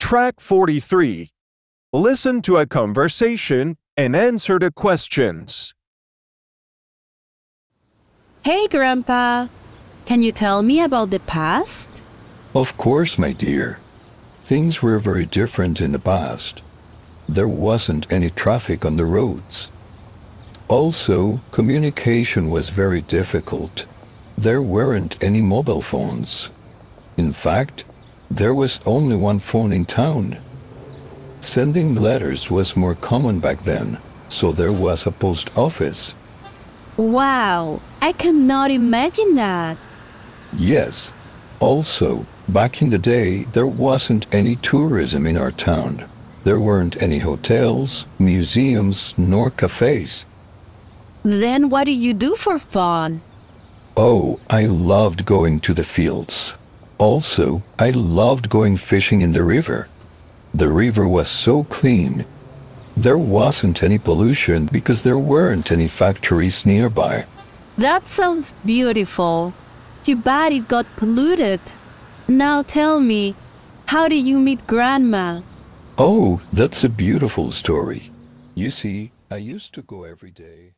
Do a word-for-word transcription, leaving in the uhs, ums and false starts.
Track forty-three. Listen to a conversation and answer the questions. Hey, Grandpa. Can you tell me about the past? Of course, my dear. Things were very different in the past. There wasn't any traffic on the roads. Also, communication was very difficult. There weren't any mobile phones. In fact, there was only one phone in town. Sending letters was more common back then, so there was a post office. Wow, I cannot imagine that. Yes. Also, back in the day, there wasn't any tourism in our town. There weren't any hotels, museums, nor cafes. Then what do you do for fun? Oh, I loved going to the fields. Also, I loved going fishing in the river. The river was so clean. There wasn't any pollution because there weren't any factories nearby. That sounds beautiful. Too bad it got polluted. Now tell me, how did you meet Grandma? Oh, that's a beautiful story. You see, I used to go every day.